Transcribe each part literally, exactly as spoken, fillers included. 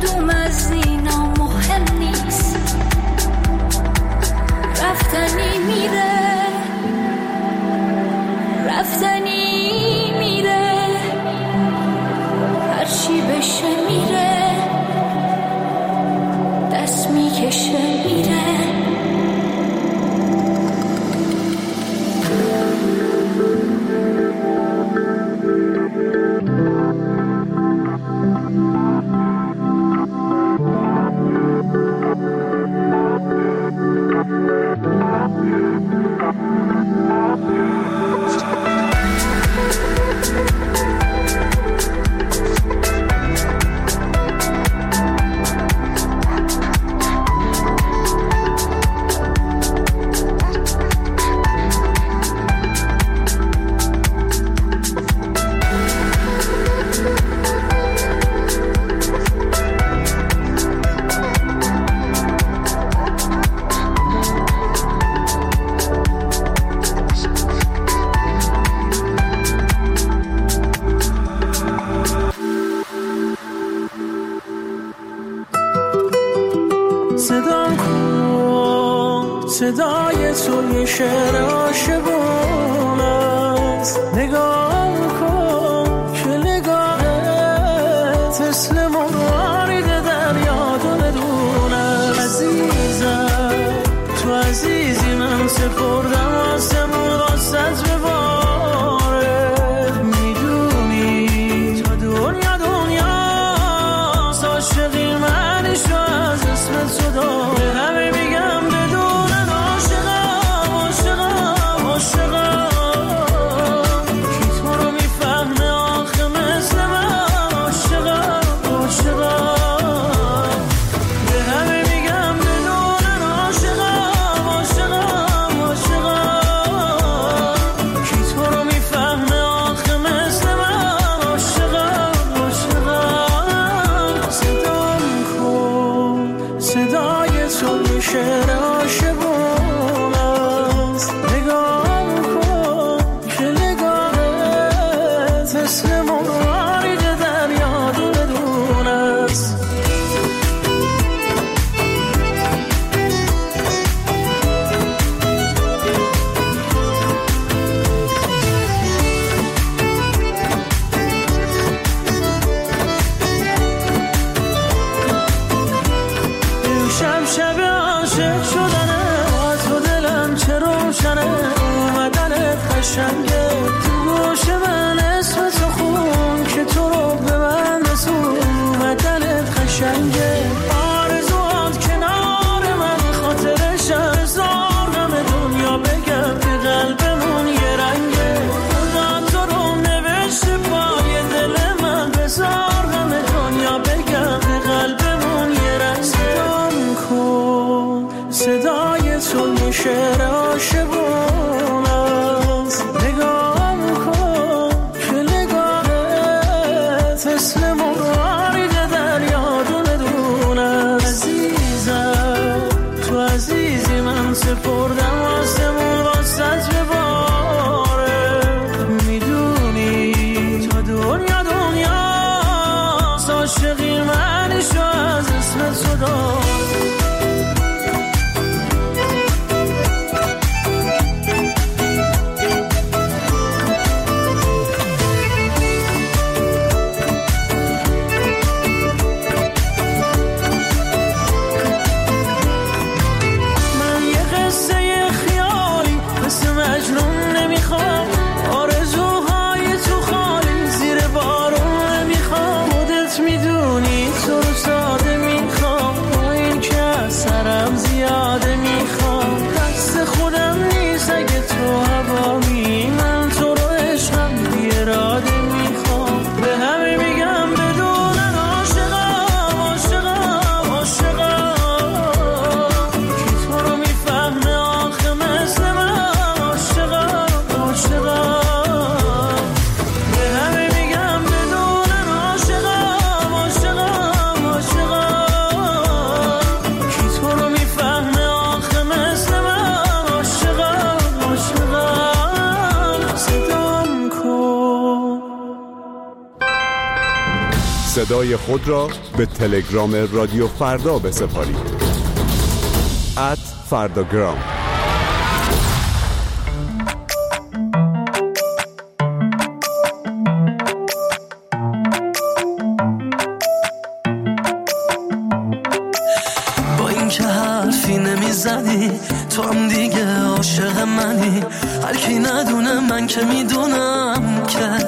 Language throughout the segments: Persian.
کدوم از اینا مهم نیست، رفتنی میره رفتنی میره، هرچی بشه میره، دست میکشه میره. صدای تو یه شعر عاشقونه است، نگاه کن که نگاهت مثل مرغ دریا دونه دونه. عزیزم تو عزیزی، من سپردم آسمون راست به باره، میدونی تا دنیا دنیا عاشقی منشو از اسمت صدا به همه میگم بدون شعر عاشقونه است، نگاه کن که نگاهت مثل مرغ دریا دونه دونه. عزیزم تو عزیزی، من سپردم آسمون راست به باره، میدونی تا دنیا دنیا عاشقی منشو از اسمت صدا. Say صدای خود را به تلگرام رادیو فردا بسپارید. ات فرداگرام. با این که حرفی نمیزنی تو هم دیگه عاشق منی، هر کی ندونه من که میدونم که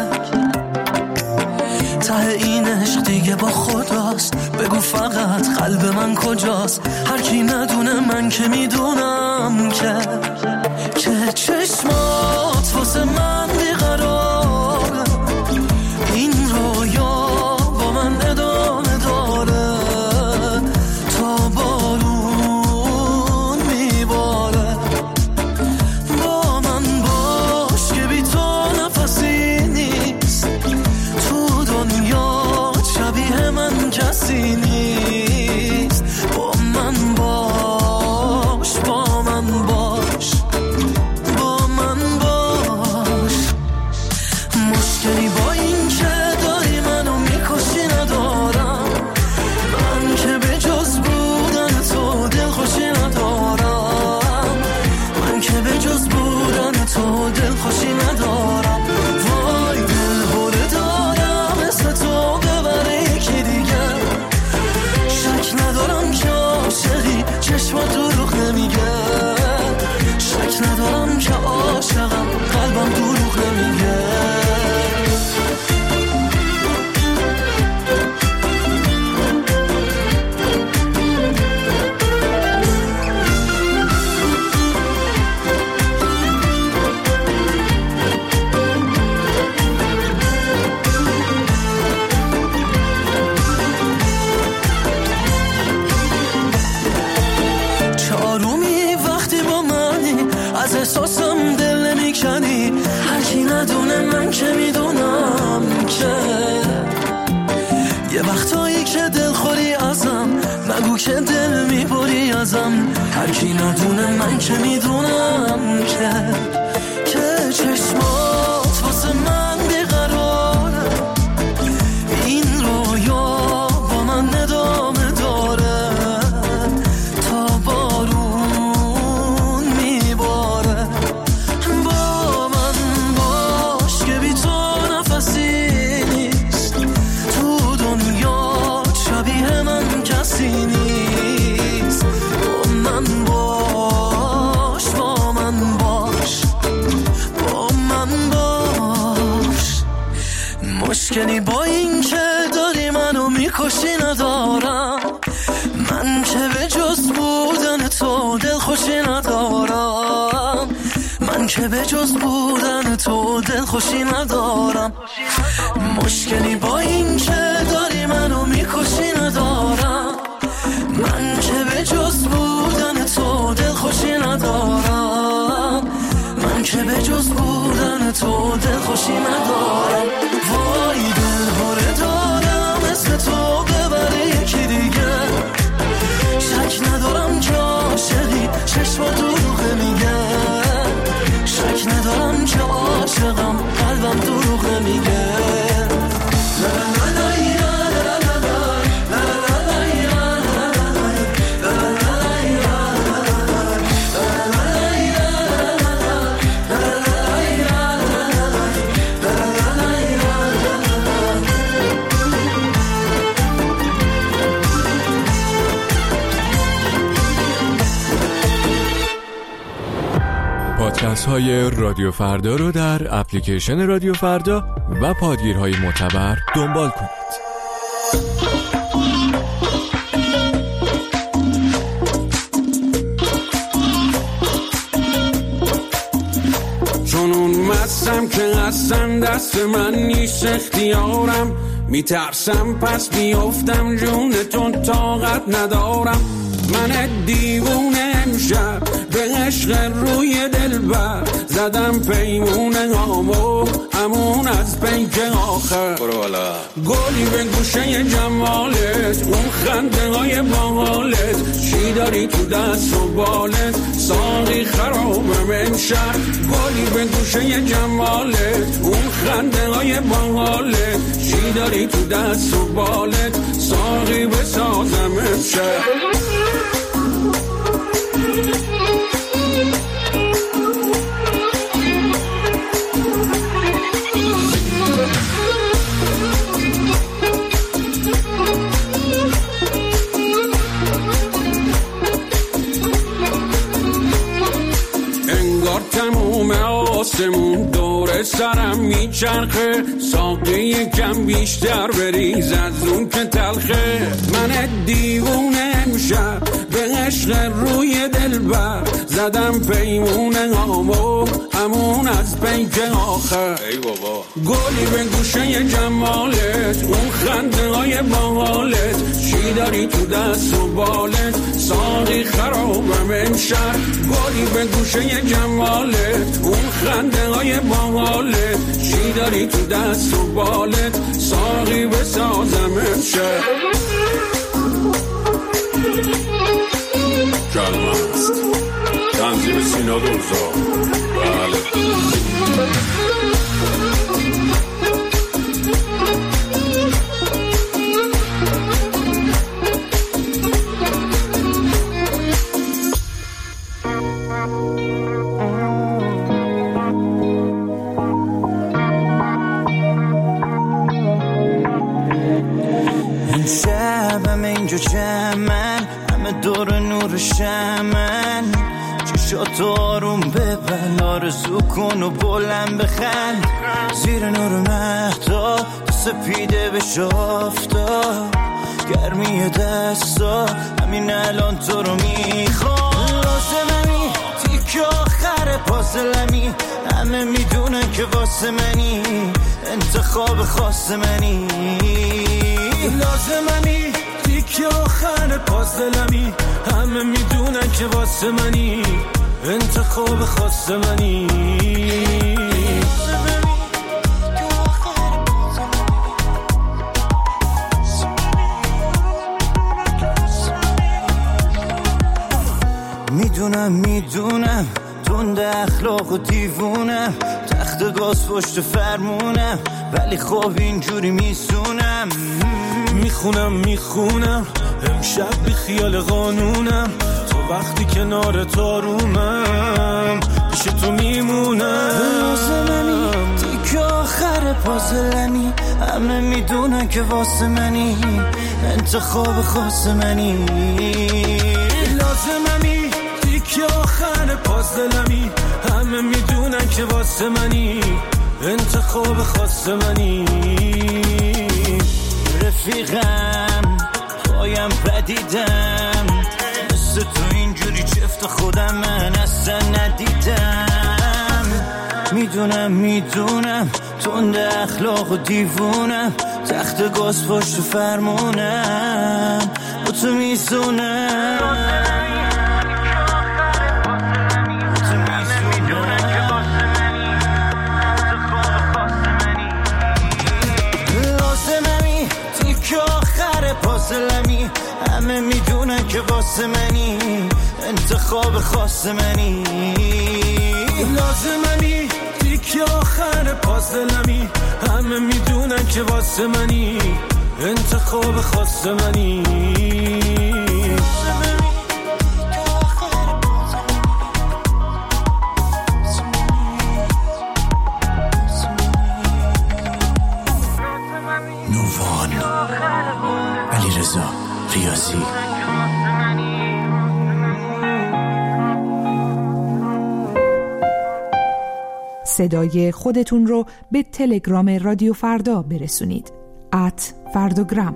ته این عشق دیگه با خداست. بگو فقط قلب من کجاست، هر کی ندونه من که میدونم که که چشمات واسه من بیقراره، این رویا با من ادامه داره تا بارون میباره. با من باش که بی تو نفسی نیست، تو دنیا شبیه من کسی نیست. با من باش، با من باش، با من باش. مشکلی با این که داری منو میکشی ندارم، من که به جز بودن تو دلخوشی ندارم، من که به جز بودن تو دلخوشی ندارم. وای دل بوده دارم اسم تو ببره یکی دیگه، شک ندارم که عاشقی چشمات دروغ نمیگه، شک ندارم که عاشقم قلبم دروغ نمیگه. چارومی وقتی با منی، از احساسم دل نمیکنی، هر کی ندونه من که میدونم که یه وقتایی که دل خوری ازم، نگو که دل میبری ازم، هر کی ندونه من که میدونم که که چشمات واسه من بیقراره، این رویا با من ادامه داره تا بارون میباره. با من باش که بی تو نفسی نیست، تو دنیا شبیه من کسی نیست. با من باش، با من باش، با من باش. مشکلی با این که داری منو میکشی ندارم، من که به جز بودن تو دلخوشی ندارم، من که به جز بودن تو دلخوشی ندارم. مشکلی با این که داری منو میکشی ندارم، من که به جز بودن تو دلخوشی ندارم، من که به جز بودن تو دلخوشی ندارم. وای دل باره دارم اسم تو ببره یکی دیگه، شک ندارم که عاشقی چشما دروغ میگه، شک ندارم که عاشقم قلبم دروغ میگه. پادکست های رادیو فردا رو در اپلیکیشن رادیو فردا و پادگیرهای معتبر دنبال کنید. چون اون مستم که قسم دست من نیست اختیارم، میترسم پس بیفتم جونتون طاقت ندارم. من دیوونه امشب به عشق روی دلبر زدم پیمونه هامو همون از بینک آخر. برو بالا. گلی به گوشه جمالت، اون خنده های باحالت، چی داری تو دست و بالت؟ ساقی خرابم امشب. گلی به گوشه جمالت، اون خنده های باحالت، چی داری تو دست و بالت؟ ساقی بسازم امشب. تموم آسمون دور سرم میچرخه، ساقی یکم بیشتر بریز از اون که تلخه. من دیوونه امشب به عشق روی دلبر، زدم پیمونه هامو همون از بینک آخر. ای بابا. گلی به گوشه جمالت، اون خنده های باحالت، چی داری تو دست و بالت؟ ساقی خرابم امشب. گلی به گوشه جمالت، اون خنده های باحالت، چی داری تو دست و بالت؟ ساقی بسازم امشب. کلمه است تنظیم سینا دوزا. بله. جمن همه دور نور شمن، چشاتو آروم ببن، آرزو کن و بلند بخند، زیر نور مهدا تو سپیده بشه آفتاب، گرمی دستا همین الان تو رو میخوام. لازممی تیک آخر پازلمی، همه میدونن که واسه منی، انتخاب خاص منی. لازممی که آخر پازلمی، همه میدونن که واسه منی، انتخاب خاص منی. میدونم میدونم تند اخلاق و دیوونم، تخت گاز پشت فرمونم، ولی خب اینجوری میسونم. میخونم میخونم امشب بی خیال قانونم، تو وقتی کنار تارومم پیش تو میمونم. لازممی تیک آخر پازلمی، همه میدونن که واسه منی، انتخاب خاص منی. لازممی تیک آخر پازلمی، همه میدونن که واسه منی، انتخاب خاص منی. رفیقم پایم پدیدم، مثل تو اینجوری چفت خودم من اصلا ندیدم. میدونم میدونم تند اخلاق و دیوونم، تخت گاز پشت فرمونم، با تو میزونم. پازلمی همه میدونن که واسه منی، انتخاب خاص منی. لازممی تیک آخر پازلمی، همه میدونن که واسه منی، انتخاب خاص منی. ریاضی صدای خودتون رو به تلگرام رادیو فردا برسونید. ات فردوگرام.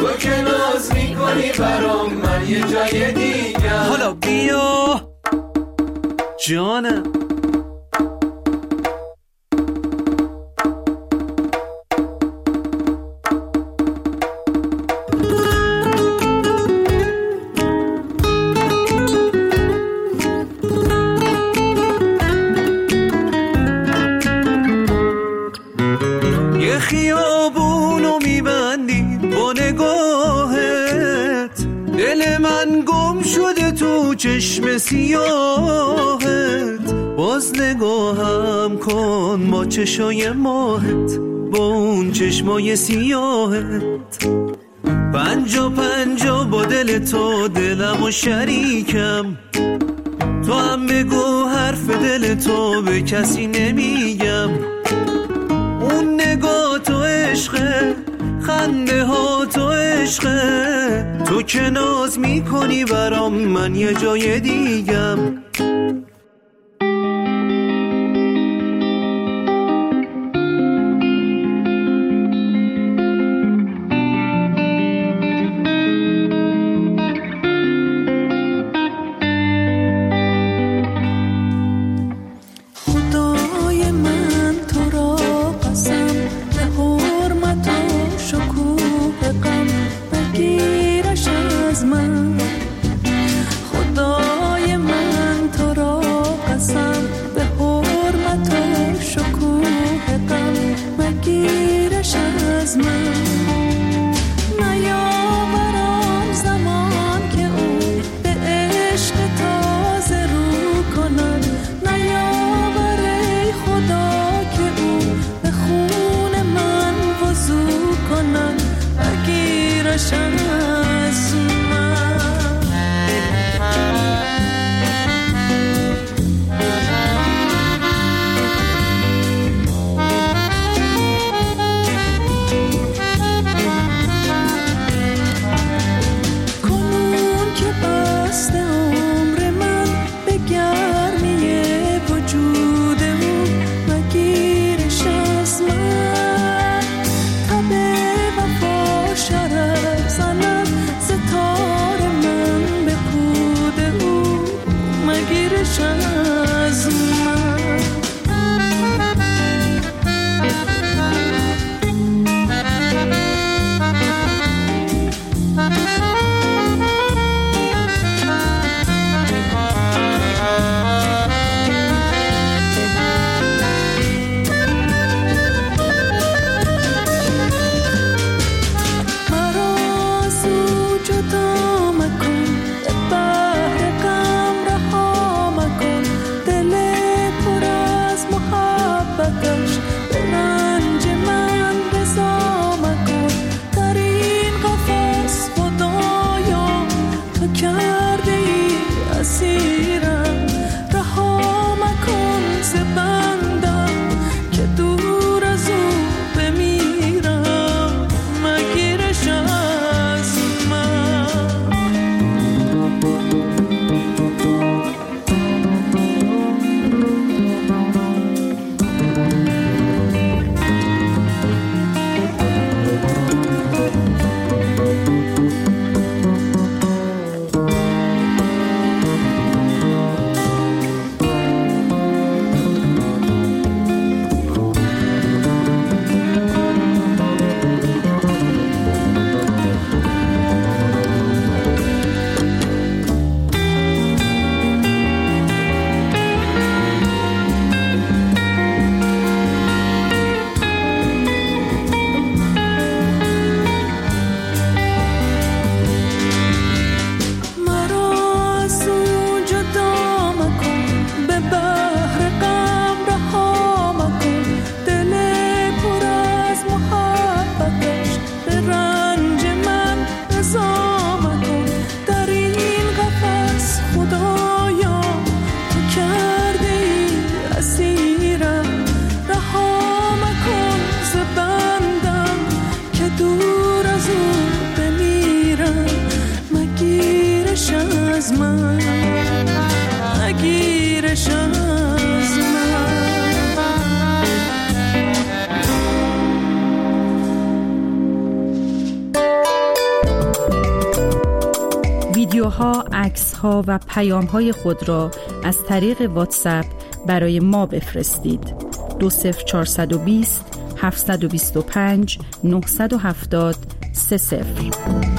تو که ناز میکنی برام من یه جای دیگه. حالا بیا جانم یه خیابونو میبندی با نگاهت، دل من گم شده تو چشم سیاهت، باز نگاهم کن با چشای ماهت، با اون چشمای سیاهت. پنجا پنجا با دل تو دلم و شریکم، تو هم بگو حرف دل تو به کسی نمیگم. اون نگاه تو عشقه، خنده ها تو عشقه، تو که ناز میکنی برام من یه جای دیگم. صداها، عکس‌ها و پیام‌های خود را از طریق واتساپ برای ما بفرستید. دو صفر چهارصد و بیست هفتصد و بیست و پنج نهصد و هفتاد سه صفر.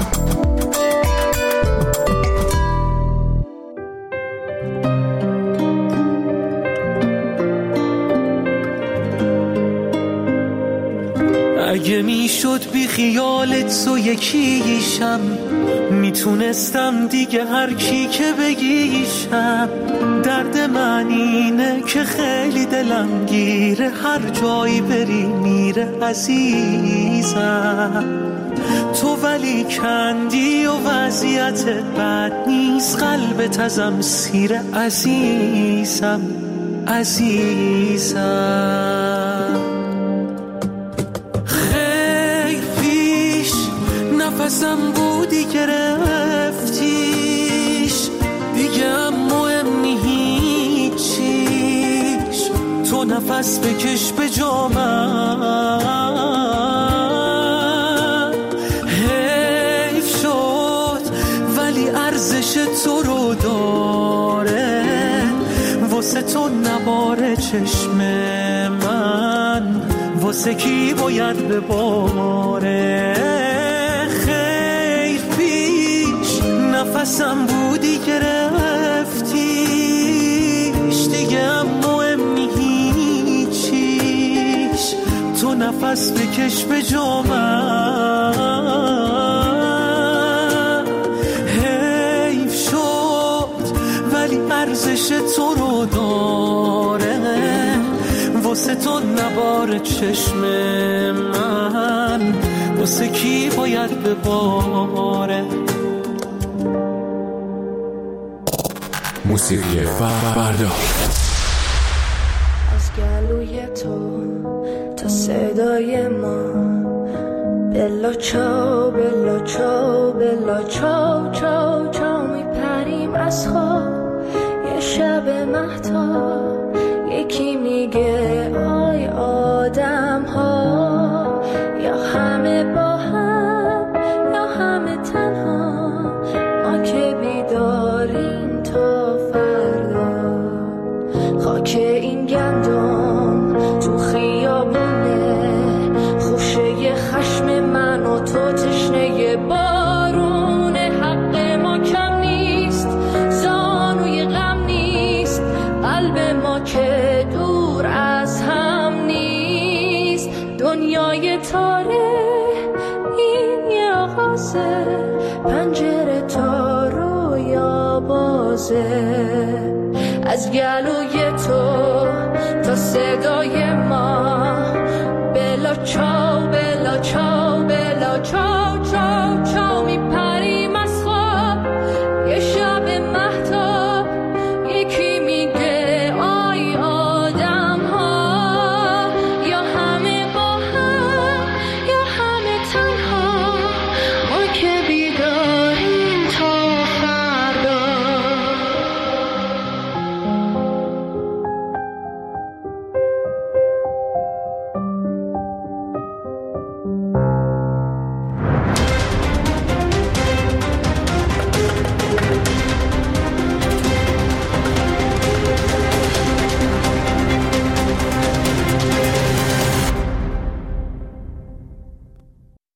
اگه میشد بی خیالت تو یکیشم، میتونستم دیگه هر کی که بگیشم. درد من اینه که خیلی دلم گیره، هر جایی بری میره عزیزم. تو ولی کندی و وضعیتت بد نیست، قلبت ازم سیره عزیزم عزیزم. نفسم بودی گرفتیش، دیگه هم مهم هیچیش. تو نفس بکش به جا من، حیف شد ولی ارزش تو رو داره، واسه تو نباره چشم من، واسه کی باید بباره. نفسم بودی گرفتیش، دیگه هم مهم هیچیش. تو نفس بکش به جا من، حیف شد ولی ارزش تو رو داره، واسه تو نباره چشم من، واسه کی باید بباره. موسیقی فردا. از گلوی تو تا صدای ما، بلا چاو بلا چاو بلا چاو چاو چاو میپریم از خواب. یه شب مهتاب یکی میگه آی آدم ها، یا همه با هم یا همه تنها، ما که بیداریم تا فردا. خاک این گندم تو خیابونه، خوشه خشم من و تو تشنه بارونه. حق ما کم نیست، زانوی غم نیست، قلب ما که دور از هم نیست. دنیای تاره این یه آغازه، پنجره تا رویا بازه. از گلوی تو تا صدای ما، بلا چا